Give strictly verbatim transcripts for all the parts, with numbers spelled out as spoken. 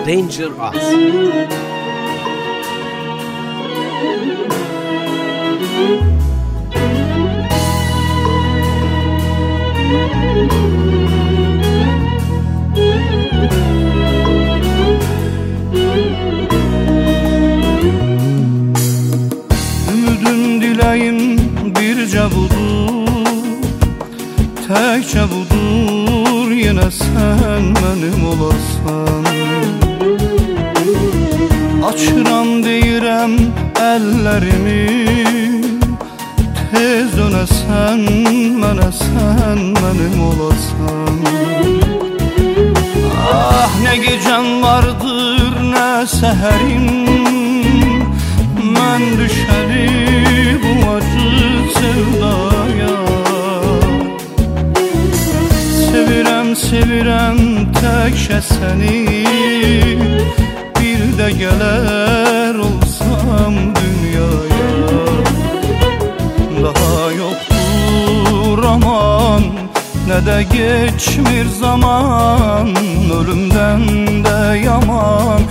Danger Us. Ümidim, diləyim bircə budur, təkcə budur, yenə sən mənim olasan. Açıram deyirəm əllərimi, tez dönəsən mənə, sən mənim olasan. Ah, nə gecəm vardır, nə səhərim, mən düşəli bu acı sevdaya. Sevirəm, sevirəm təkcə səni, bir də gələr olsam dünyaya. Daha yoxdur aman, nə də geçmir zaman, ölümdən də yaman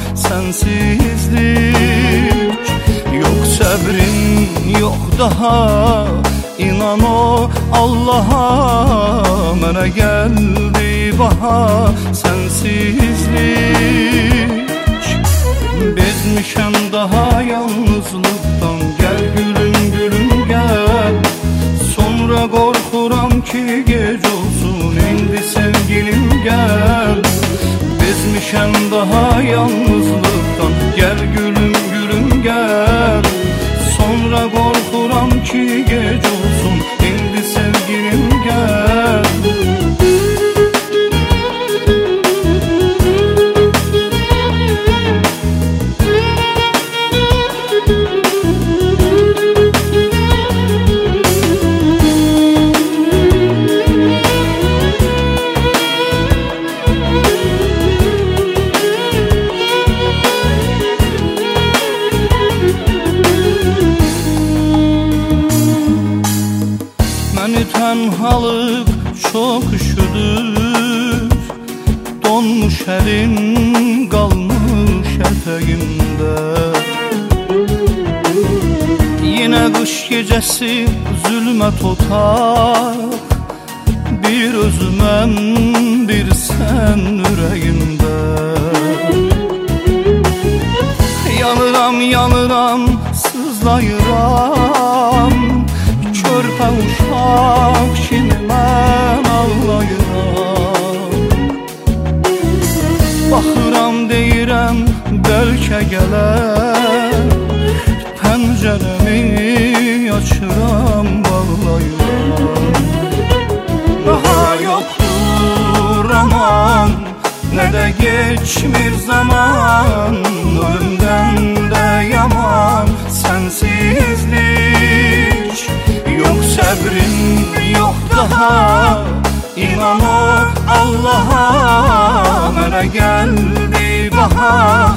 sənsizlik. Yox səbrim, yox daha, inan o Allaha, mənə gəldi baha sənsizlik. Bezmişəm daha yalnızlıqdan, gəl gülüm gülüm gəl. Sonra qorxuram ki gec olsun, indi sevgilim gəl. Bezmişəm daha yalnızlıqdan, gəl gülüm gülüm gəl. Sonra qorxuram ki gec olsun, indi sevgilim gəl. Məni tənhalıq çox üşüdür, donmuş əlim qalmış ətəyimdə. Yenə qış gecəsi zülmət otaq, bir özüməm, bir sən ürəyimdə. Yanıram, yanıram, sızlayıram, körpə uşaq kimi mən ağlayıram. Baxıram deyirəm bəlkə gələr, pəncərəmi açıram, bağlayıram. Daha yoxdur aman, nə də geçmir zaman, ölümdən də yaman sənsizlik. Yox səbrim, yox daha, inan o Allaha, mənə gəldi baha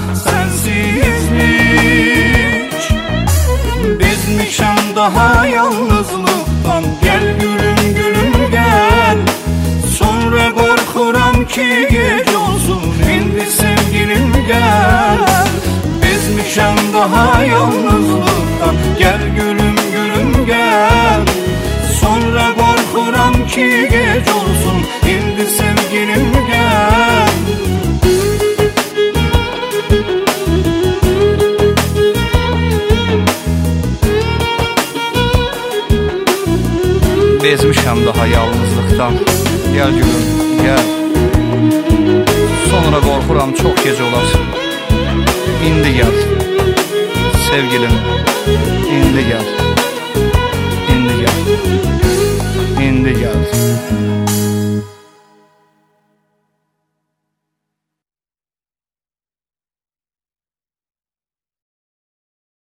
sənsizlik. Bezmişəm daha yalnızlıqdan, gəl gülüm gülüm gəl. Sonra qorxuram ki gec olsun, indi sevgilim gəl. Bezmişəm daha yalnızlıqdan, gəl gülüm gülüm gəl. Sonra qorxuram ki gec olsun, indi sevgilim gəl. Bezmişəm daha yalnızlıqdan, gəl gülüm gəl. Sonra qorxuram çox gec olar, indi gəl sevgilim, indi gəl, indi gəl, indi gəl.